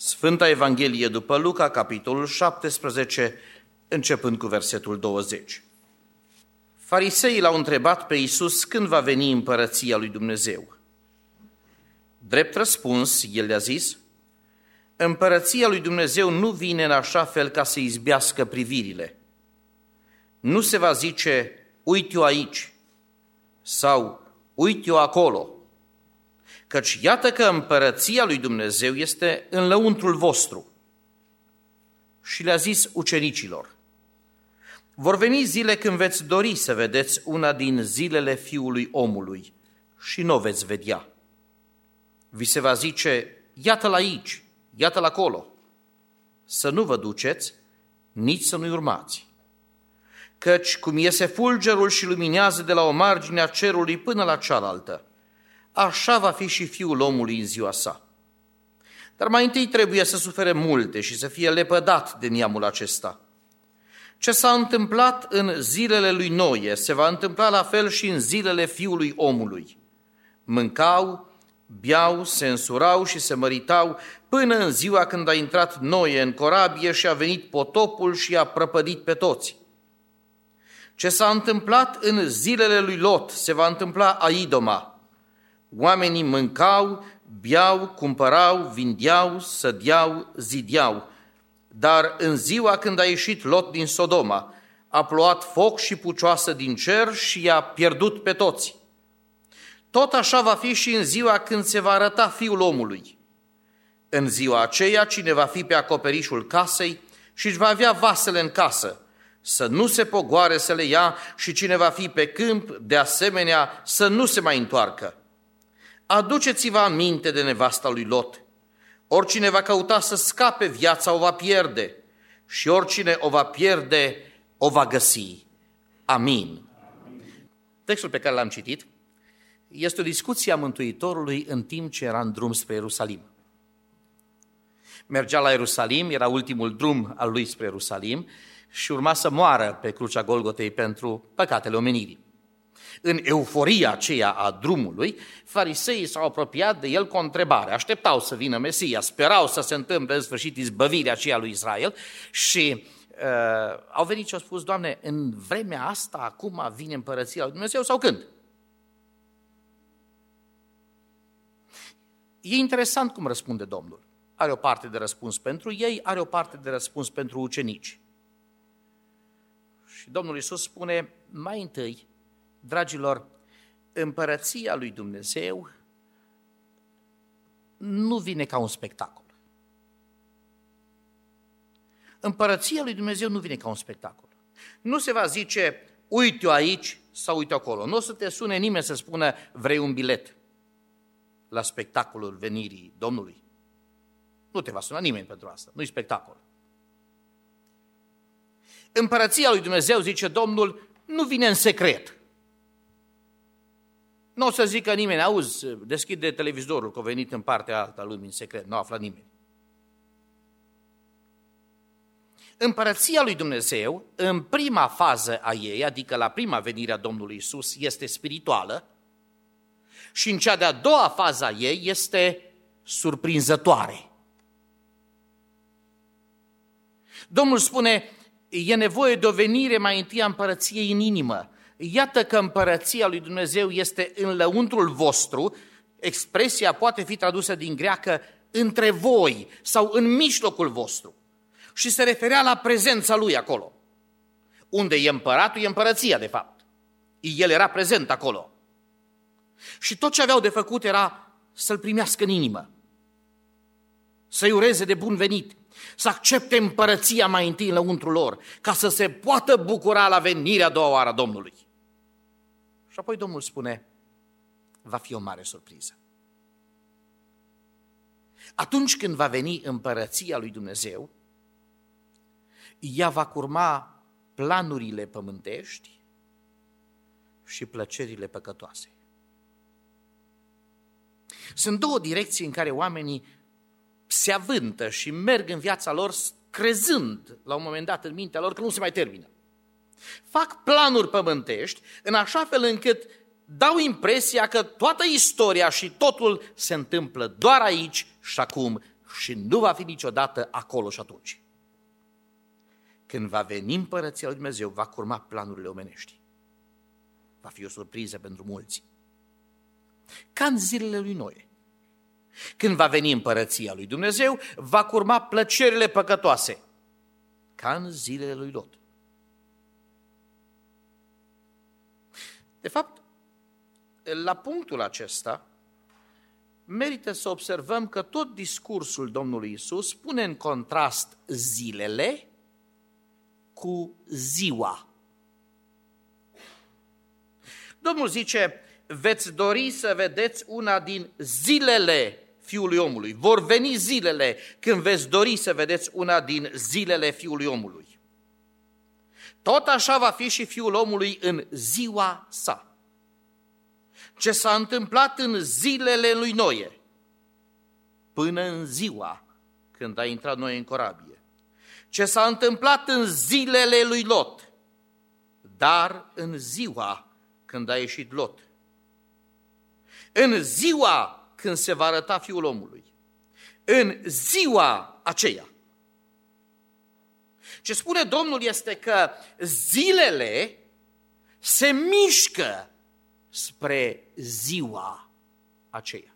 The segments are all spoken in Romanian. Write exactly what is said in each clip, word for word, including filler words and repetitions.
Sfânta Evanghelie după Luca, capitolul șaptesprezece, începând cu versetul douăzeci. Fariseii l-au întrebat pe Iisus când va veni împărăția lui Dumnezeu. Drept răspuns, el le-a zis: împărăția lui Dumnezeu nu vine în așa fel ca să izbească privirile. Nu se va zice, uite-o aici, sau uite-o acolo, căci iată că împărăția lui Dumnezeu este în lăuntrul vostru. Și le-a zis ucenicilor: vor veni zile când veți dori să vedeți una din zilele Fiului Omului și nu o veți vedea. Vi se va zice, iată-l aici, iată-l acolo. Să nu vă duceți, nici să nu-i urmați. Căci cum iese fulgerul și luminează de la o margine a cerului până la cealaltă, așa va fi și Fiul omului în ziua sa. Dar mai întâi trebuie să sufere multe și să fie lepădat de neamul acesta. Ce s-a întâmplat în zilele lui Noe se va întâmpla la fel și în zilele Fiului omului. Mâncau, beau, se însurau și se măritau până în ziua când a intrat Noe în corabie și a venit potopul și i-a prăpădit pe toți. Ce s-a întâmplat în zilele lui Lot se va întâmpla aidoma. Oamenii mâncau, beau, cumpărau, vindeau, sădeau, zideau. Dar în ziua când a ieșit Lot din Sodoma, a plouat foc și pucioasă din cer și i-a pierdut pe toți. Tot așa va fi și în ziua când se va arăta Fiul omului. În ziua aceea, cine va fi pe acoperișul casei și își va avea vasele în casă, să nu se pogoare să le ia, și cine va fi pe câmp, de asemenea, să nu se mai întoarcă. Aduceți-vă aminte de nevasta lui Lot. Oricine va căuta să scape viața o va pierde și oricine o va pierde o va găsi. Amin. Textul pe care l-am citit este o discuție a Mântuitorului în timp ce era în drum spre Ierusalim. Mergea la Ierusalim, era ultimul drum al lui spre Ierusalim și urma să moară pe crucea Golgotei pentru păcatele omenirii. În euforia aceea a drumului, fariseii s-au apropiat de el cu o întrebare. Așteptau să vină Mesia, sperau să se întâmple în sfârșit izbăvirea aceea lui Israel și uh, au venit și au spus: Doamne, în vremea asta acum vine împărăția lui Dumnezeu sau când? E interesant cum răspunde Domnul. Are o parte de răspuns pentru ei, are o parte de răspuns pentru ucenici. Și Domnul Iisus spune mai întâi: dragilor, împărăția lui Dumnezeu nu vine ca un spectacol. Împărăția lui Dumnezeu nu vine ca un spectacol. Nu se va zice, uite-o aici sau uite acolo. Nu o să te sune nimeni să spună, vrei un bilet la spectacolul venirii Domnului. Nu te va suna nimeni pentru asta, nu-i spectacol. Împărăția lui Dumnezeu, zice Domnul, nu vine în secret. Nu o să zică nimeni, auzi, deschide televizorul că a venit în partea alta lumii în secret, nu află nimeni. Împărăția lui Dumnezeu, în prima fază a ei, adică la prima venire a Domnului Iisus, este spirituală și în cea de-a doua fază a ei este surprinzătoare. Domnul spune, e nevoie de o venire mai întâi a împărăției în inimă. Iată că împărăția lui Dumnezeu este în lăuntrul vostru, expresia poate fi tradusă din greacă între voi sau în mijlocul vostru și se referea la prezența lui acolo. Unde e împăratul, e împărăția de fapt. El era prezent acolo. Și tot ce aveau de făcut era să-l primească în inimă, să-i ureze de bun venit, să accepte împărăția mai întâi în lăuntrul lor, ca să se poată bucura la venirea a doua oară a Domnului. Și apoi Domnul spune, va fi o mare surpriză. Atunci când va veni împărăția lui Dumnezeu, ea va curma planurile pământești și plăcerile păcătoase. Sunt două direcții în care oamenii se avântă și merg în viața lor crezând la un moment dat în mintea lor că nu se mai termină. Fac planuri pământești în așa fel încât dau impresia că toată istoria și totul se întâmplă doar aici și acum și nu va fi niciodată acolo și atunci. Când va veni împărăția lui Dumnezeu, va curma planurile omenești. Va fi o surpriză pentru mulți. Ca în zilele lui Noe. Când va veni împărăția lui Dumnezeu, va curma plăcerile păcătoase. Ca în zilele lui Lot. De fapt, la punctul acesta, merită să observăm că tot discursul Domnului Iisus pune în contrast zilele cu ziua. Domnul zice, veți dori să vedeți una din zilele Fiului Omului. Vor veni zilele când veți dori să vedeți una din zilele Fiului Omului. Tot așa va fi și Fiul Omului în ziua sa. Ce s-a întâmplat în zilele lui Noe, până în ziua când a intrat Noe în corabie. Ce s-a întâmplat în zilele lui Lot, dar în ziua când a ieșit Lot. În ziua când se va arăta Fiul Omului. În ziua aceea. Ce spune Domnul este că zilele se mișcă spre ziua aceea.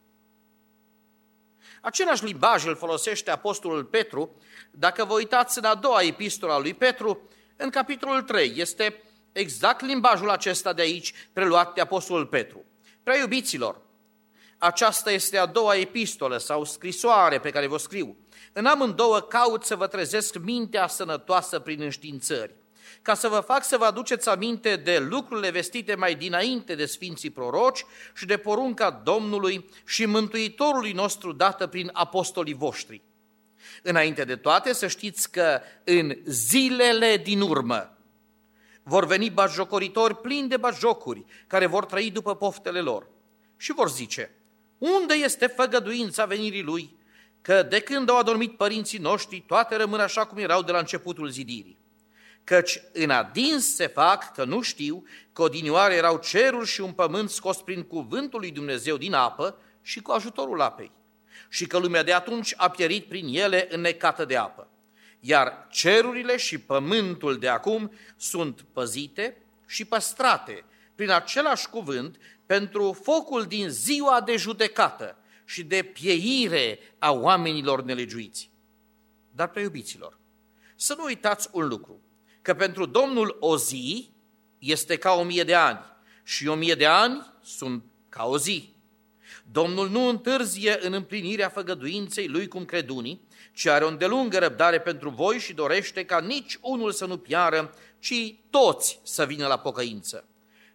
Același limbaj îl folosește apostolul Petru, dacă vă uitați în a doua epistola a lui Petru, în capitolul trei, este exact limbajul acesta de aici, preluat de apostolul Petru. Prea iubiților, aceasta este a doua epistolă sau scrisoare pe care vă scriu. În amândouă caut să vă trezesc mintea sănătoasă prin înștiințări, ca să vă fac să vă aduceți aminte de lucrurile vestite mai dinainte de sfinții proroci și de porunca Domnului și Mântuitorului nostru dată prin apostolii voștri. Înainte de toate să știți că în zilele din urmă vor veni batjocoritori plini de batjocuri, care vor trăi după poftele lor și vor zice, unde este făgăduința venirii lui, că de când au adormit părinții noștri, toate rămân așa cum erau de la începutul zidirii. Căci în adins se fac că nu știu că odinioară erau ceruri și un pământ scos prin cuvântul lui Dumnezeu din apă și cu ajutorul apei, și că lumea de atunci a pierit prin ele înnecată de apă. Iar cerurile și pământul de acum sunt păzite și păstrate prin același cuvânt pentru focul din ziua de judecată și de pieire a oamenilor nelegiuiți. Dar, preiubiților, să nu uitați un lucru, că pentru Domnul o zi este ca o mie de ani și o mie de ani sunt ca o zi. Domnul nu întârzie în împlinirea făgăduinței lui cum cred unii, ci are o îndelungă răbdare pentru voi și dorește ca nici unul să nu piară, ci toți să vină la pocăință.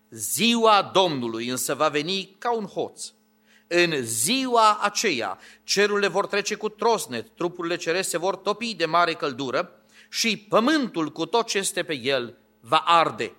Ziua Domnului însă va veni ca un hoț. În ziua aceea cerurile vor trece cu trosnet, trupurile cerești se vor topi de mare căldură și pământul cu tot ce este pe el va arde.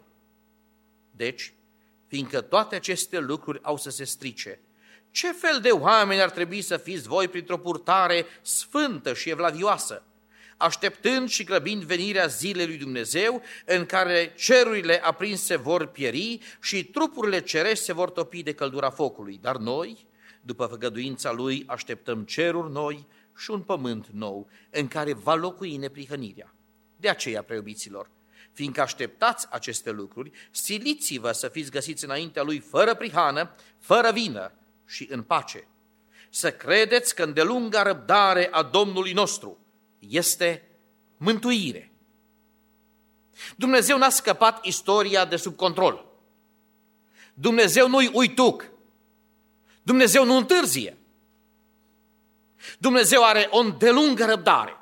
Deci, fiindcă toate aceste lucruri au să se strice, ce fel de oameni ar trebui să fiți voi printr-o purtare sfântă și evlavioasă, așteptând și grăbind venirea zilei lui Dumnezeu, în care cerurile aprinse vor pieri și trupurile cerești se vor topi de căldura focului. Dar noi, după făgăduința lui, așteptăm ceruri noi și un pământ nou, în care va locui neprihănirea. De aceea, preiubiților, fiindcă așteptați aceste lucruri, siliți-vă să fiți găsiți înaintea lui fără prihană, fără vină și în pace. Să credeți că îndelunga răbdare a Domnului nostru este mântuire. Dumnezeu n-a scăpat istoria de sub control. Dumnezeu nu-i uituc. Dumnezeu nu întârzie. Dumnezeu are o îndelungă răbdare.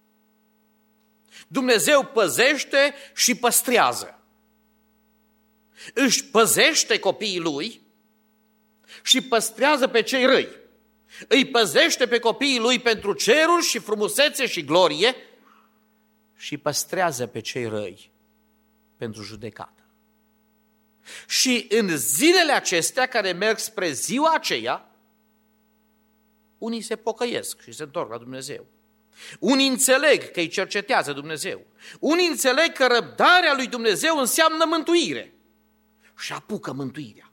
Dumnezeu păzește și păstrează. Își păzește copiii lui și păstrează pe cei răi. Îi păzește pe copiii lui pentru ceruri și frumusețe și glorie și păstrează pe cei răi pentru judecată. Și în zilele acestea care merg spre ziua aceea, unii se pocăiesc și se întorc la Dumnezeu. Unii înțeleg că îi cercetează Dumnezeu. Unii înțeleg că răbdarea lui Dumnezeu înseamnă mântuire și apucă mântuirea.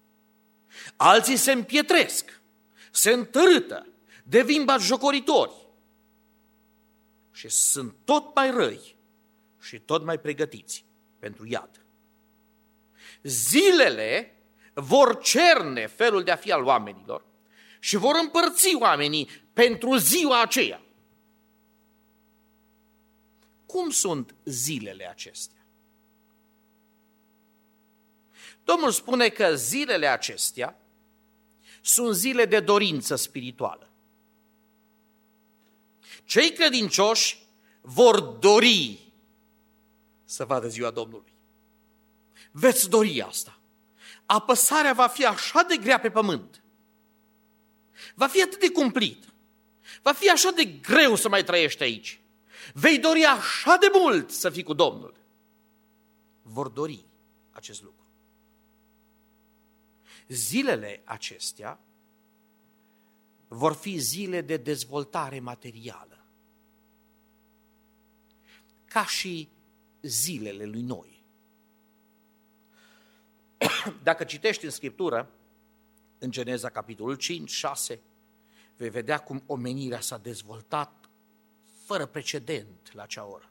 Alții se împietresc, se întărâtă, devin batjocoritori, și sunt tot mai răi și tot mai pregătiți pentru iad. Zilele vor cerne felul de a fi al oamenilor și vor împărți oamenii pentru ziua aceea. Cum sunt zilele acestea? Domnul spune că zilele acestea sunt zile de dorință spirituală. Cei credincioși vor dori să vadă ziua Domnului. Veți dori asta. Apăsarea va fi așa de grea pe pământ. Va fi atât de cumplit. Va fi așa de greu să mai trăiești aici. Vei dori așa de mult să fii cu Domnul. Vor dori acest lucru. Zilele acestea vor fi zile de dezvoltare materială, ca și zilele lui Noe. Dacă citești în Scriptură, în Geneza capitolul cinci, șase, vei vedea cum omenirea s-a dezvoltat fără precedent la acea oră.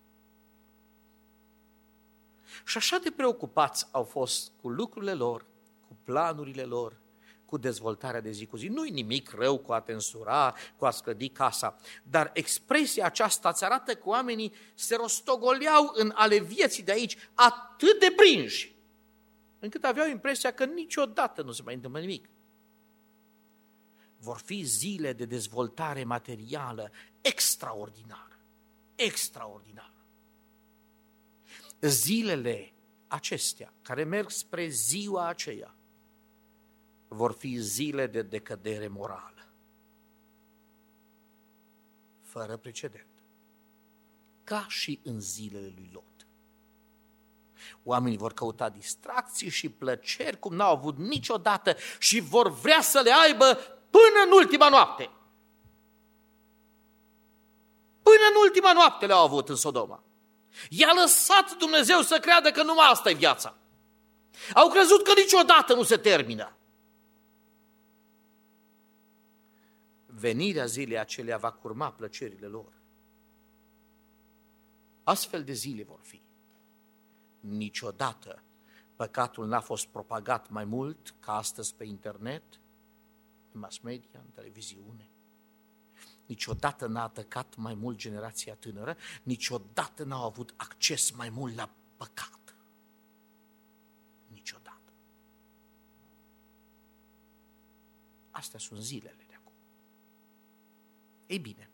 Și așa de preocupați au fost cu lucrurile lor, cu planurile lor, cu dezvoltarea de zi cu zi. Nu-i nimic rău cu a te însura, cu a sclădi casa, dar expresia aceasta îți arată că oamenii se rostogoleau în ale vieții de aici atât de prinși, încât aveau impresia că niciodată nu se mai întâmplă nimic. Vor fi zile de dezvoltare materială extraordinară, extraordinară. Zilele acestea, care merg spre ziua aceea, vor fi zile de decădere morală, fără precedent, ca și în zilele lui Lot. Oamenii vor căuta distracții și plăceri cum n-au avut niciodată și vor vrea să le aibă până în ultima noapte. Până în ultima noapte le-au avut în Sodoma. I-a lăsat Dumnezeu să creadă că numai asta e viața. Au crezut că niciodată nu se termină. Venirea zilei acelea va curma plăcerile lor. Astfel de zile vor fi. Niciodată păcatul n-a fost propagat mai mult ca astăzi pe internet, în mass media, în televiziune. Niciodată n-a atacat mai mult generația tânără, niciodată n-au avut acces mai mult la păcat. Niciodată. Astea sunt zilele de acum. Ei bine,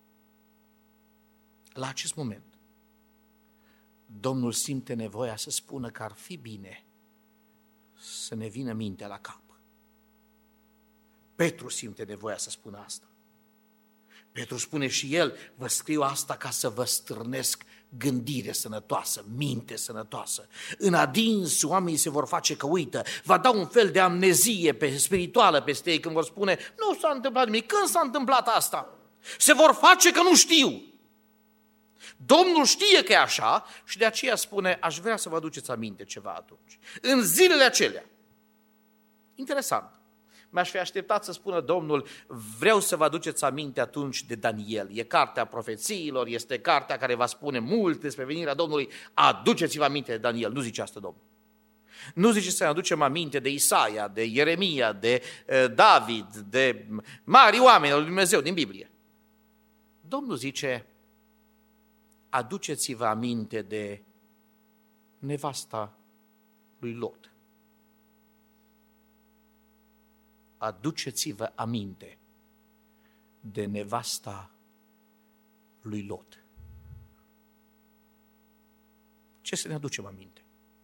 la acest moment, Domnul simte nevoia să spună că ar fi bine să ne vină mintea la cap. Petru simte nevoia să spună asta. Petru spune și el, vă scriu asta ca să vă stârnesc gândire sănătoasă, minte sănătoasă. În adins oamenii se vor face că uită, va da un fel de amnezie pe, spirituală peste ei când vor spune, nu s-a întâmplat nimic, când s-a întâmplat asta? Se vor face că nu știu. Domnul știe că e așa și de aceea spune, aș vrea să vă aduceți aminte ceva atunci. În zilele acelea. Interesant. Mi-aș fi așteptat să spună Domnul, vreau să vă aduceți aminte atunci de Daniel. E cartea profețiilor, este cartea care va spune mult despre venirea Domnului. Aduceți-vă aminte de Daniel. Nu zice asta Domnul. Nu zice să ne aducem aminte de Isaia, de Ieremia, de uh, David, de mari oameni al lui Dumnezeu din Biblie. Domnul zice, aduceți-vă aminte de nevasta lui Lot. Aduceți-vă aminte de nevasta lui Lot. Ce să ne aducem aminte?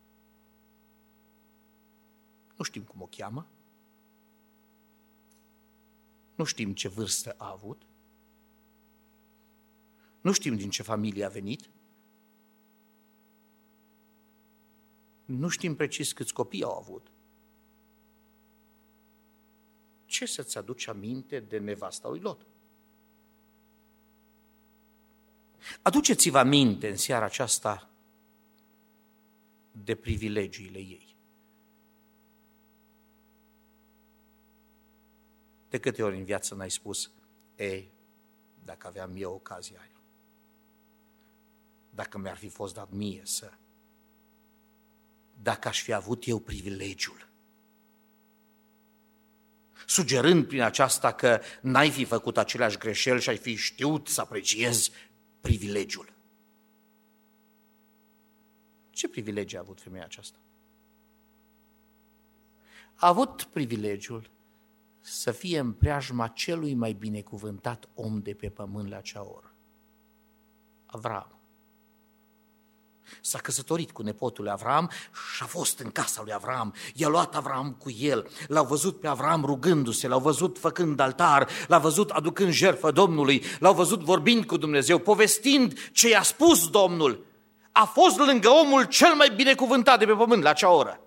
Nu știm cum o cheamă, nu știm ce vârstă a avut, nu știm din ce familie a venit, nu știm precis câți copii au avut. Ce să-ți aduci aminte de nevasta lui Lot? Aduceți-vă aminte în seara aceasta de privilegiile ei. De câte ori în viață n-ai spus, e, dacă aveam eu ocazia aia. dacă mi-ar fi fost dat mie să... Dacă aș fi avut eu privilegiul, sugerând prin aceasta că n-ai fi făcut aceleași greșeli și ai fi știut să apreciezi privilegiul. Ce privilegiu a avut femeia aceasta? A avut privilegiul să fie în preajma celui mai binecuvântat om de pe pământ la acea oră, Avram. S-a căsătorit cu nepotul lui Avram și a fost în casa lui Avram. I-a luat Avram cu el, l-au văzut pe Avram rugându-se, l-au văzut făcând altar, l-au văzut aducând jertfă Domnului, l-au văzut vorbind cu Dumnezeu, povestind ce i-a spus Domnul. A fost lângă omul cel mai binecuvântat de pe pământ la acea oră.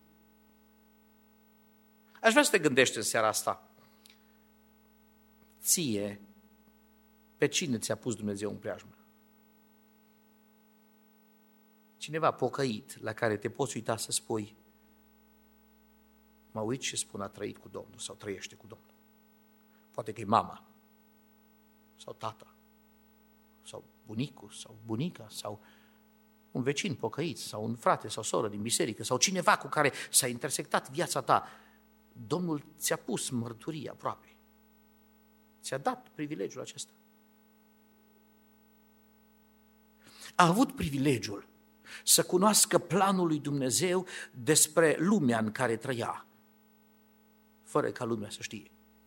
Aș vrea să te gândești în seara asta. Ție, pe cine ți-a pus Dumnezeu în preajmă? Cineva pocăit la care te poți uita să spui: mă uit și spun a trăit cu Domnul sau trăiește cu Domnul. Poate că e mama sau tata sau bunicul sau bunica sau un vecin pocăit sau un frate sau soră din biserică sau cineva cu care s-a intersectat viața ta. Domnul ți-a pus mărturie aproape. Ți-a dat privilegiul acesta. A avut privilegiul să cunoască planul lui Dumnezeu despre lumea în care trăia, fără ca lumea să știe.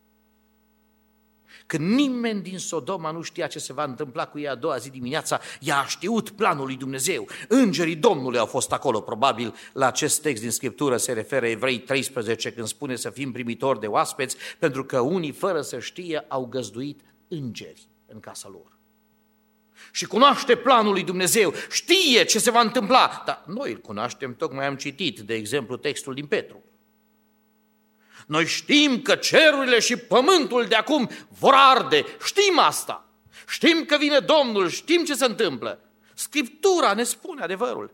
Când nimeni din Sodoma nu știa ce se va întâmpla cu ea a doua zi dimineața, ea a știut planul lui Dumnezeu. Îngerii Domnului au fost acolo. Probabil la acest text din Scriptură se referă Evrei treisprezece, când spune să fim primitori de oaspeți, pentru că unii, fără să știe, au găzduit îngeri în casa lor. Și cunoaște planul lui Dumnezeu, știe ce se va întâmpla, dar noi îl cunoaștem, tocmai am citit, de exemplu, textul din Petru. Noi știm că cerurile și pământul de acum vor arde, știm asta, știm că vine Domnul, știm ce se întâmplă. Scriptura ne spune adevărul.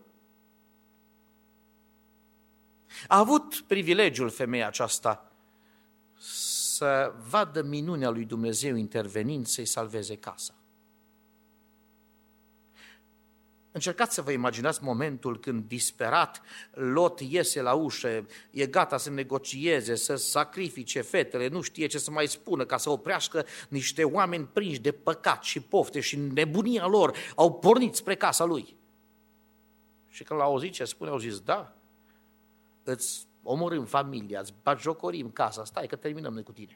A avut privilegiul femeia aceasta să vadă minunea lui Dumnezeu intervenind să-i salveze casa. Încercați să vă imaginați momentul când, disperat, Lot iese la ușă, e gata să negocieze, să sacrifice fetele, nu știe ce să mai spună ca să oprească niște oameni prinși de păcat și pofte și nebunia lor, au pornit spre casa lui. Și când l-au auzit ce spune, au zis: da, îți omorâm familia, îți bagiocorim casa, stai că terminăm noi cu tine.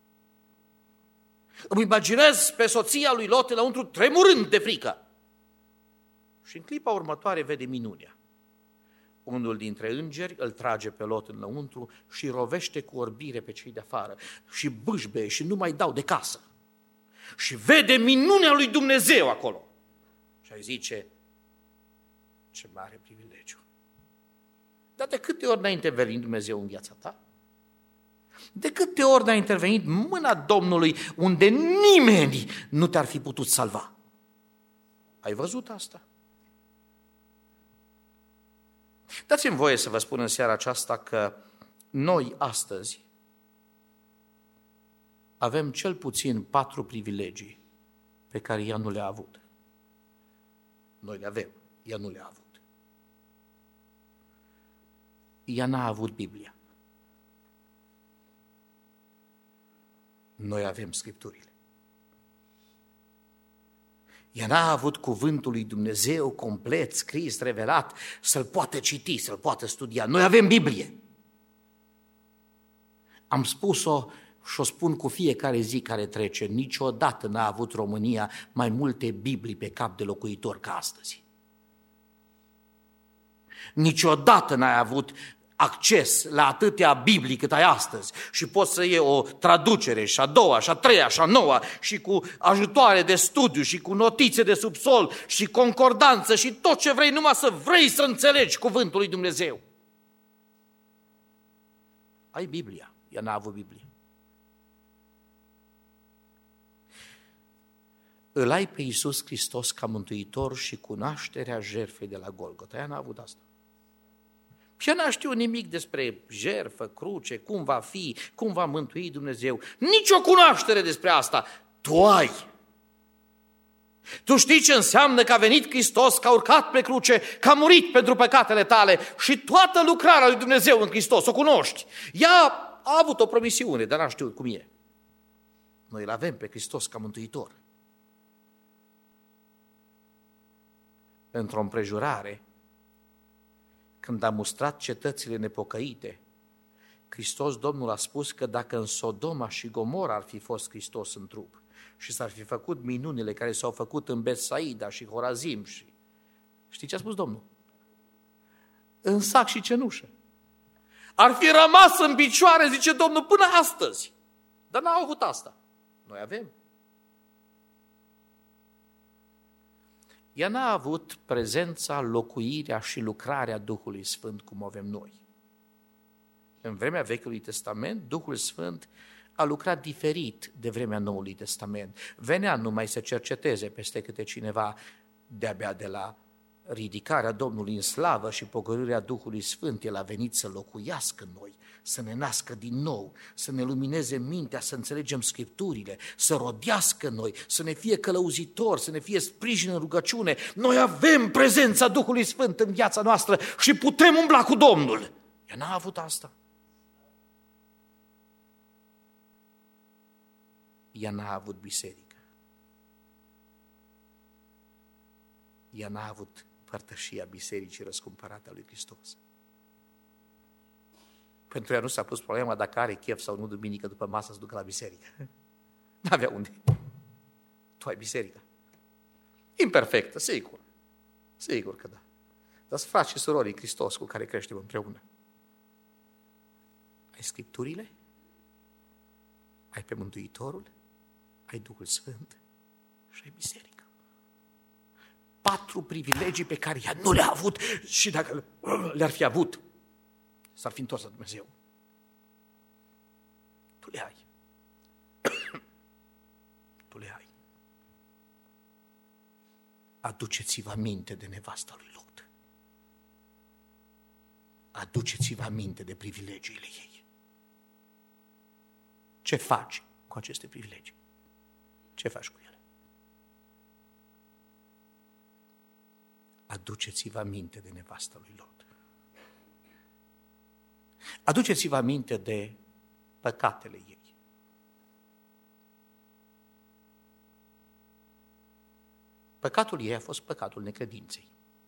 Îmi imaginez pe soția lui Lot înăuntru tremurând de frică. Și în clipa următoare vede minunea. Unul dintre îngeri îl trage pe Lot înăuntru și rovește cu orbire pe cei de afară și bâșbe și nu mai dau de casă. Și vede minunea lui Dumnezeu acolo. Și ai zice: ce mare privilegiu. Dar de câte ori n-a intervenit Dumnezeu în viața ta? De câte ori n-a intervenit mâna Domnului unde nimeni nu te-ar fi putut salva? Ai văzut asta? Dați-mi voie să vă spun în seara aceasta că noi astăzi avem cel puțin patru privilegii pe care ea nu le-a avut. Noi le avem, ea nu le-a avut. Ea n-a avut Biblia. Noi avem Scripturile. Ea n-a avut cuvântul lui Dumnezeu complet, scris, revelat, să-l poată citi, să-l poată studia. Noi avem Biblie. Am spus-o și o spun cu fiecare zi care trece: niciodată n-a avut România mai multe Biblii pe cap de locuitor ca astăzi. Niciodată n-ai avut acces la atâtea Biblii cât ai astăzi și poți să iei o traducere și a doua, și a treia, și a noua și cu ajutoare de studiu și cu notițe de subsol și concordanță și tot ce vrei, numai să vrei să înțelegi cuvântul lui Dumnezeu. Ai Biblia, ea n-a avut Biblie. Îl ai pe Iisus Hristos ca mântuitor și cunoașterea jertfei de la Golgota. Ea n-a avut asta. Și n-a știut nimic despre jertfă, cruce, cum va fi, cum va mântui Dumnezeu. Nici o cunoaștere despre asta. Tu ai. Tu știi ce înseamnă că a venit Hristos, că a urcat pe cruce, că a murit pentru păcatele tale și toată lucrarea lui Dumnezeu în Hristos, o cunoști. Ea a avut o promisiune, dar n-a știut cum e. Noi îl avem pe Hristos ca mântuitor. Într-o împrejurare, când a mustrat cetățile nepocăite, Hristos Domnul a spus că dacă în Sodoma și Gomora ar fi fost Hristos în trup și s-ar fi făcut minunile care s-au făcut în Betsaida și Horazim și... Știi ce a spus Domnul? În sac și cenușă. Ar fi rămas în picioare, zice Domnul, până astăzi. Dar n-au avut asta. Noi avem. Ea n-a avut prezența, locuirea și lucrarea Duhului Sfânt cum o avem noi. În vremea Vechiului Testament, Duhul Sfânt a lucrat diferit de vremea Noului Testament. Venea numai să cerceteze peste câte cineva, de-abia de la ridicarea Domnului în slavă și pogorârea Duhului Sfânt, El a venit să locuiască în noi, să ne nască din nou, să ne lumineze mintea, să înțelegem Scripturile, să rodească în noi, să ne fie călăuzitor, să ne fie sprijin în rugăciune. Noi avem prezența Duhului Sfânt în viața noastră și putem umbla cu Domnul. Ea n-a avut asta. Ea n-a avut biserică. Ea n-a avut părtășia bisericii răscumpărate a lui Hristos. Pentru ea nu s-a pus problema dacă are chef sau nu duminică după masă să ducă la biserică. N-avea unde. Tu ai biserică. Imperfectă, sigur. Sigur că da. Dar sunt frați și surori în Hristos cu care creștem împreună. Ai Scripturile? Ai pe Mântuitorul? Ai Duhul Sfânt? Și ai biserică. Patru privilegii pe care ea nu le-a avut și dacă le-ar fi avut, s-ar fi întors la Dumnezeu. Tu le ai. Tu le ai. Aduceți-vă aminte de nevasta lui Lot. Aduceți-vă aminte de privilegiile ei. Ce faci cu aceste privilegii? Ce faci cu ele? Aduceți-vă aminte de nevasta lui Lot. Aduceți-vă aminte de păcatele ei. Păcatul ei a fost păcatul necredinței.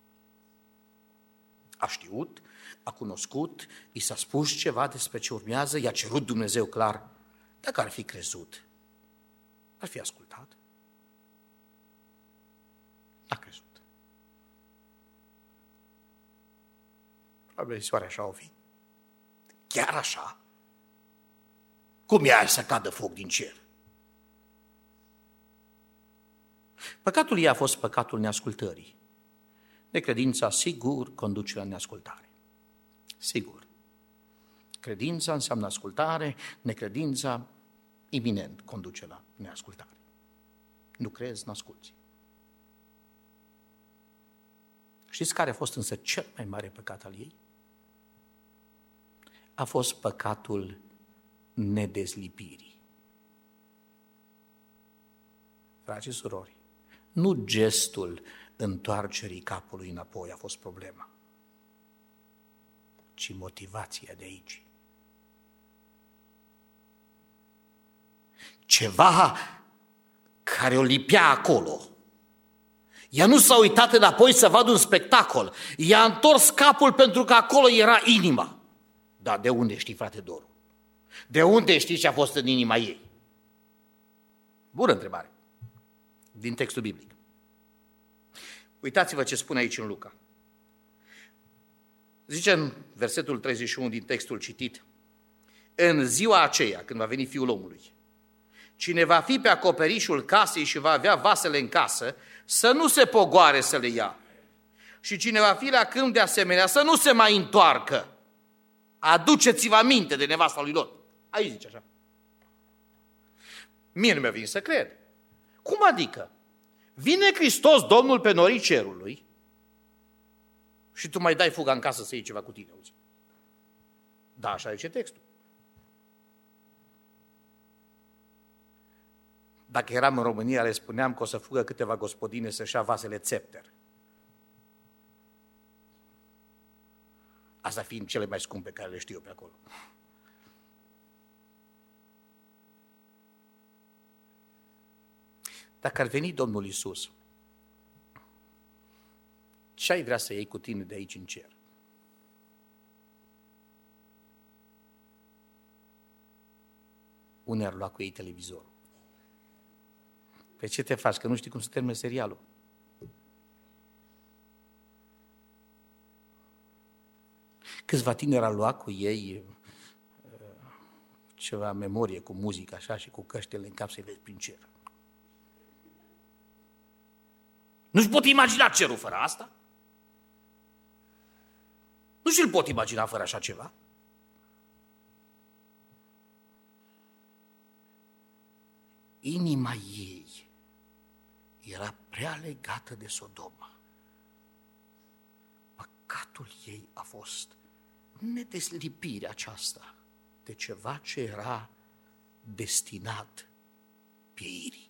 A știut, a cunoscut, i s-a spus ceva despre ce urmează, i-a cerut Dumnezeu clar. Dacă ar fi crezut, ar fi ascultat. A crezut. Probabil soare așa o fi. Chiar așa? Cum e aia să cadă foc din cer? Păcatul ei a fost păcatul neascultării. Necredința, sigur, conduce la neascultare. Sigur. Credința înseamnă ascultare, necredința iminent conduce la neascultare. Nu crezi, n-asculți. Știți care a fost însă cel mai mare păcat al ei? A fost păcatul nedezlipirii. Frați și surori, nu gestul întoarcerii capului înapoi a fost problema, ci motivația de aici. Ceva care o lipea acolo. Ea nu s-a uitat înapoi să vadă un spectacol. Ea a întors capul pentru că acolo era inima. Dar de unde știi, frate Doru? De unde știi ce a fost în inima ei? Bună întrebare. Din textul biblic. Uitați-vă ce spune aici în Luca. Zice în versetul treizeci și unu din textul citit: în ziua aceea, când va veni Fiul omului, cine va fi pe acoperișul casei și va avea vasele în casă, să nu se pogoare să le ia. Și cine va fi la câmp de asemenea, să nu se mai întoarcă. Aduceți-vă aminte de nevasta lui Lot. Aici zice așa. Mie nu mi-a venit să cred. Cum adică? Vine Hristos, Domnul, pe norii cerului și tu mai dai fuga în casă să iei ceva cu tine, auzi? Da, așa zice textul. Dacă eram în România, le spuneam că o să fugă câteva gospodine să-și ia vasele țepter. Asta fiind cele mai scumpe care le știu eu pe acolo. Dacă ar veni Domnul Iisus, ce ai vrea să iei cu tine de aici în cer? Unii ar lua cu ei televizorul. Pe ce te faci? Că nu știi cum să termine serialul. Câțiva tineri ar lua cu ei ceva memorie cu muzică așa și cu căștile în cap să-i vezi prin cer. Nu-și pot imagina cerul fără asta? Nu și-l pot imagina fără așa ceva? Inima ei era prea legată de Sodoma. Păcatul ei a fost nedeslipirea aceasta de ceva ce era destinat pieirii.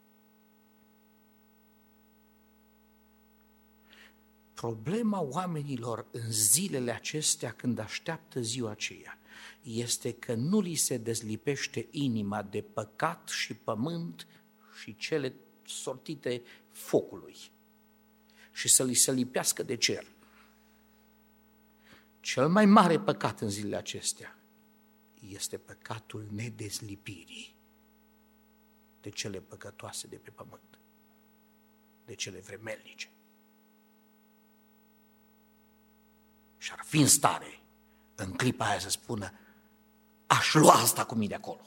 Problema oamenilor în zilele acestea, când așteaptă ziua aceea, este că nu li se dezlipește inima de păcat și pământ și cele sortite focului și să li se lipească de cer. Cel mai mare păcat în zilele acestea este păcatul nedezlipirii de cele păcătoase de pe pământ, de cele vremelnice. Și ar fi în stare, în clipa aia, să spună: aș lua asta cu mine acolo.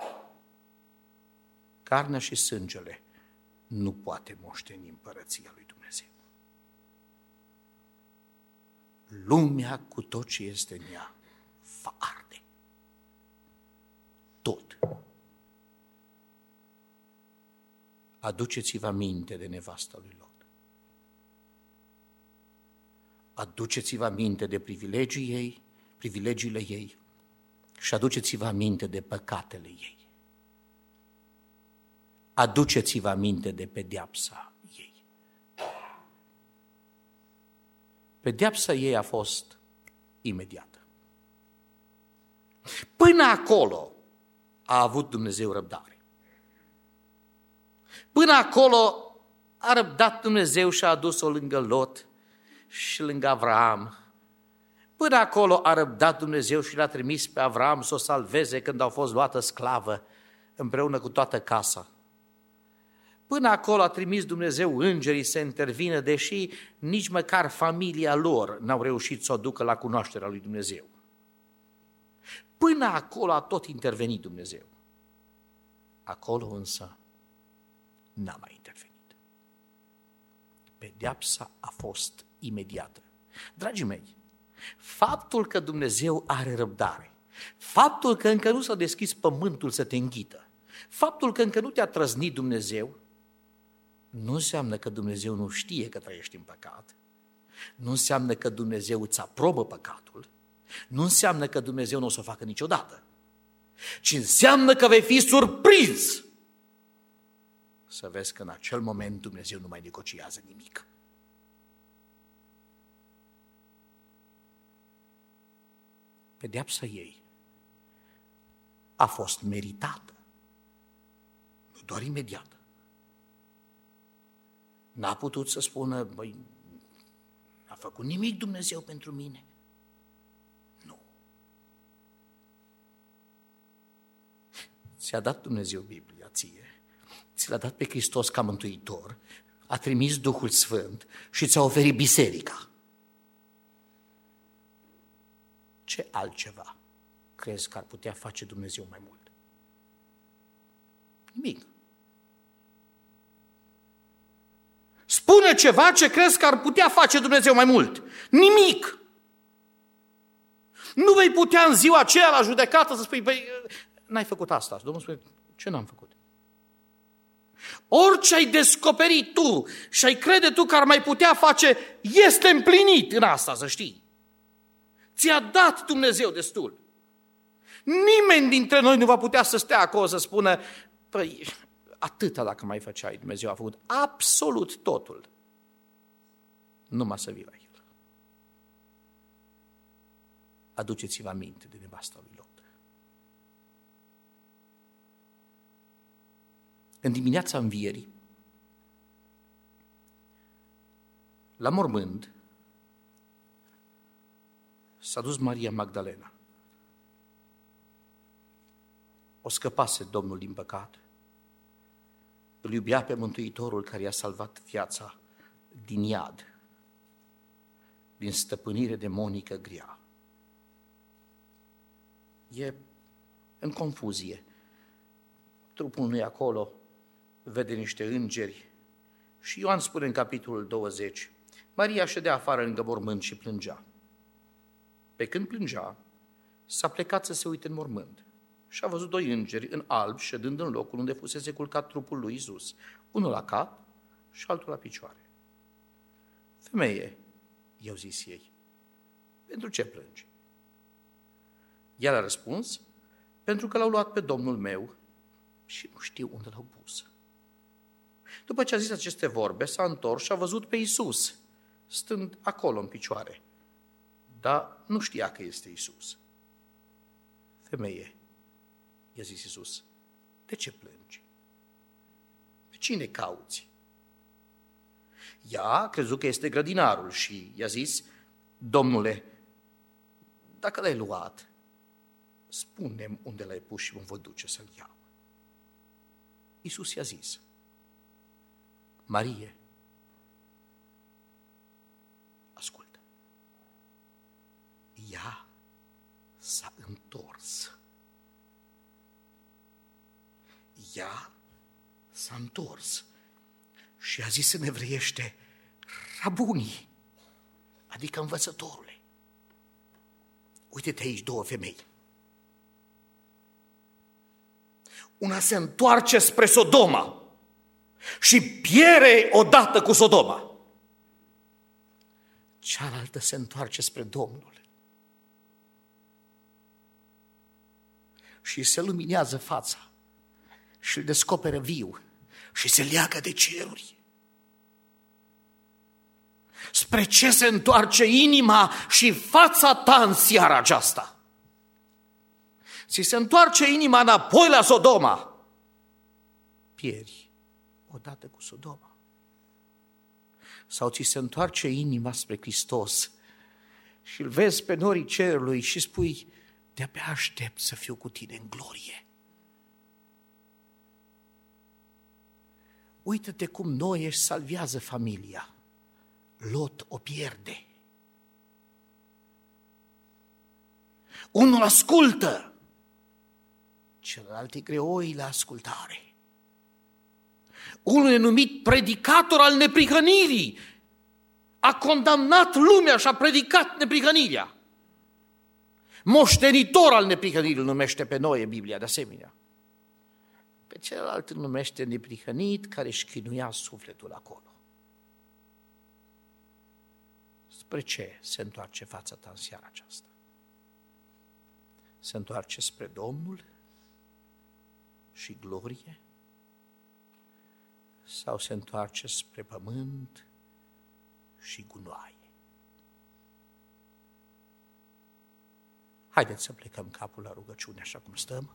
Carnea și sângele nu poate moșteni împărăția lui Dumnezeu. Lumea cu tot ce este în ea va arde. Tot. Aduceți-vă aminte de nevasta lui Lot. Aduceți-vă aminte de privilegii ei, privilegiile ei și aduceți-vă aminte de păcatele ei. Aduceți-vă aminte de pedeapsa ei. Pedeapsa ei a fost imediată. Până acolo a avut Dumnezeu răbdare. Până acolo a răbdat Dumnezeu și a adus-o lângă Lot și lângă Avram. Până acolo a răbdat Dumnezeu și l-a trimis pe Avram să o salveze când au fost luată sclavă împreună cu toată casa. Până acolo a trimis Dumnezeu îngerii să intervină, deși nici măcar familia lor n-au reușit să o ducă la cunoașterea lui Dumnezeu. Până acolo a tot intervenit Dumnezeu. Acolo însă n-a mai intervenit. Pedeapsa a fost imediată. Dragii mei, faptul că Dumnezeu are răbdare, faptul că încă nu s-a deschis pământul să te înghită, faptul că încă nu te-a trăznit Dumnezeu, nu înseamnă că Dumnezeu nu știe că trăiești în păcat, nu înseamnă că Dumnezeu îți aprobă păcatul, nu înseamnă că Dumnezeu nu o să o facă niciodată, ci înseamnă că vei fi surprins să vezi că în acel moment Dumnezeu nu mai negociază nimic. Pedeapsa ei a fost meritată, nu doar imediată. N-a putut să spună: băi, n-a făcut nimic Dumnezeu pentru mine. Nu. Ți-a dat Dumnezeu Biblia ție, ți l-a dat pe Hristos ca mântuitor, a trimis Duhul Sfânt și ți-a oferit biserica. Ce altceva crezi că ar putea face Dumnezeu mai mult? Nimic. Spune ceva ce crezi că ar putea face Dumnezeu mai mult. Nimic. Nu vei putea în ziua aceea la judecată să spui: băi, n-ai făcut asta. Domnul spune: ce n-am făcut? Orice ai descoperit tu și ai crede tu că ar mai putea face, este împlinit în asta, să știi. Ți-a dat Dumnezeu destul. Nimeni dintre noi nu va putea să stea acolo să spună: păi, atâta dacă mai făceai, Dumnezeu a făcut absolut totul, numai să vii la el. Aduceți-vă aminte de nevasta lui Lot. În dimineața învierii, la mormânt, s-a dus Maria Magdalena. O scăpase Domnul din păcat. Îl iubea pe Mântuitorul care i-a salvat viața din iad, din stăpânire demonică grea. E în confuzie. Trupul nu e acolo, vede niște îngeri. Și Ioan spune în capitolul douăzeci, Maria ședea afară lângă mormânt și plângea. Pe când plângea, s-a plecat să se uite în mormânt și a văzut doi îngeri în alb ședând în locul unde fusese culcat trupul lui Iisus, unul la cap și altul la picioare. Femeie, i-au zis ei, pentru ce plângi? El a răspuns, pentru că l-au luat pe Domnul meu și nu știu unde l-au pus. După ce a zis aceste vorbe, s-a întors și a văzut pe Iisus, stând acolo în picioare, dar nu știa că este Iisus. Femeie, i-a zis Iisus, de ce plângi? Pe cine cauți? Ea a crezut că este grădinarul și i-a zis, Domnule, dacă l-ai luat, spune-mi unde l-ai pus și mă voi duce să-l iau. Iisus i-a zis, Marie, ascultă, ea s-a întors. Ea s-a întors și a zis în evreiește, Rabuni, adică învățătorule. Uite-te aici două femei. Una se întoarce spre Sodoma și piere odată cu Sodoma. Cealaltă se întoarce spre Domnul și se luminează fața și îl descoperă viu și se leagă de ceruri. Spre ce se întoarce inima și fața ta în seara aceasta? Ți se întoarce inima înapoi la Sodoma, pieri odată cu Sodoma. Sau ți se întoarce inima spre Hristos și îl vezi pe norii cerului și spui, de-abia aștept să fiu cu tine în glorie. Uită-te cum Noe își salvează familia. Lot o pierde. Unul ascultă, celălalt e greoi la ascultare. Unul e numit predicator al neprihănirii. A condamnat lumea și a predicat neprihănirea. Moștenitor al neprihănirii îl numește pe Noe Biblia de asemenea. Pe celălalt îl numește neprihănit care își chinuia sufletul acolo. Spre ce se întoarce fața ta în seara aceasta? Se întoarce spre Domnul și glorie? Sau se întoarce spre pământ și gunoaie? Haideți să plecăm capul la rugăciune așa cum stăm.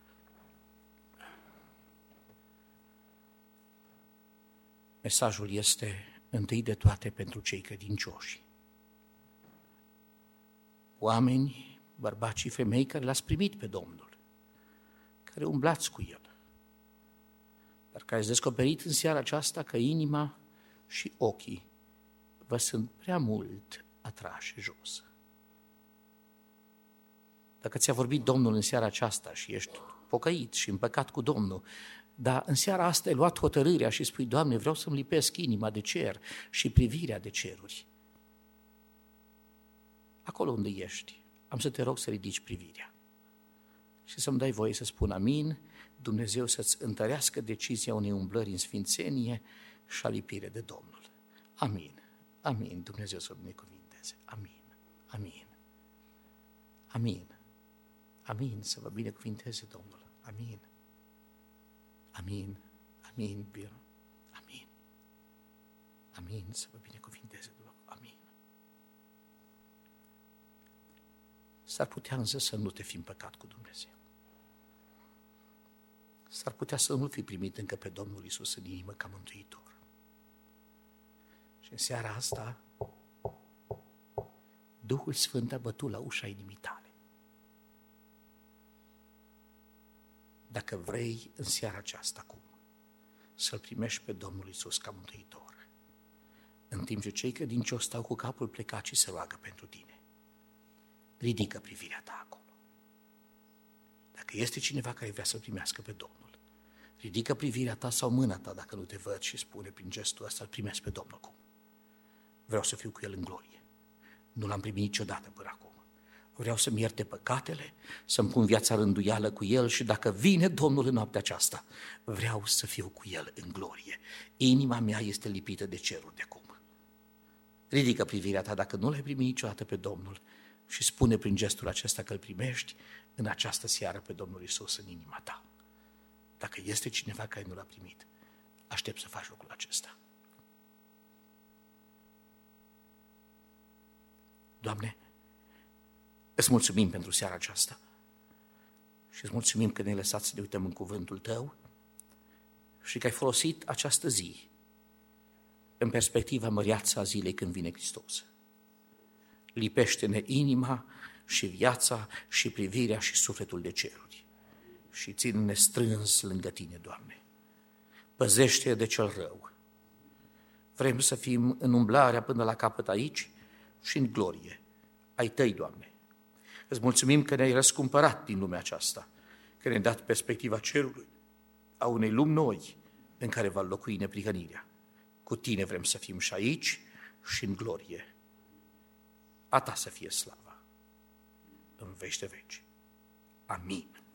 Mesajul este întâi de toate pentru cei credincioși. Oameni, bărbați și femei care l-ați primit pe Domnul, care umblați cu El, dar care ați descoperit în seara aceasta că inima și ochii vă sunt prea mult atrași jos. Dacă ți-a vorbit Domnul în seara aceasta și ești pocăit și împăcat cu Domnul, dar în seara asta ai luat hotărârea și spui, Doamne, vreau să-mi lipesc inima de cer și privirea de ceruri. Acolo unde ești, am să te rog să ridici privirea și să-mi dai voie să spun amin, Dumnezeu să-ți întărească decizia unei umblări în sfințenie și alipire de Domnul. Amin, amin, Dumnezeu să binecuvinteze, amin, amin, amin, amin, să vă binecuvinteze Domnul, amin, amin, Amin, bine. Amin. Amin, să vă binecuvinteze Dumnezeu. Amin. S-ar putea însă să nu te fi împăcat cu Dumnezeu. S-ar putea să nu fi primit încă pe Domnul Iisus în inimă ca mântuitor. Și în seara asta, Duhul Sfânt a bătut la ușa inimii tale. Dacă vrei în seara aceasta acum să-L primești pe Domnul Iisus ca mântuitor, în timp ce cei credincioși stau cu capul plecat și se roagă pentru tine, ridică privirea ta acolo. Dacă este cineva care vrea să primească pe Domnul, ridică privirea ta sau mâna ta dacă nu te văd și spune prin gestul ăsta, îl primesc pe Domnul cum? Vreau să fiu cu El în glorie. Nu L-am primit niciodată până acum. Vreau să-mi ierte păcatele, să-mi pun viața rânduială cu El și dacă vine Domnul în noaptea aceasta, vreau să fiu cu El în glorie. Inima mea este lipită de ceruri de acum. Ridică privirea ta dacă nu L-ai primit niciodată pe Domnul și spune prin gestul acesta că Îl primești în această seară pe Domnul Iisus în inima ta. Dacă este cineva care nu L-a primit, aștept să faci lucrul acesta. Doamne, îți mulțumim pentru seara aceasta și îți mulțumim că ne-ai lăsat să ne uităm în cuvântul Tău și că ai folosit această zi în perspectiva măreață a zilei când vine Hristos. Lipește-ne inima și viața și privirea și sufletul de ceruri și ține-ne strâns lângă Tine, Doamne. Păzește de cel rău. Vrem să fim în umblarea până la capăt aici și în glorie ai Tăi, Doamne. Îți mulțumim că ne-ai răscumpărat din lumea aceasta, că ne-ai dat perspectiva cerului, a unei lumi noi în care va locui neprihănirea. Cu Tine vrem să fim și aici și în glorie. A Ta să fie slava în veci de veci. Amin.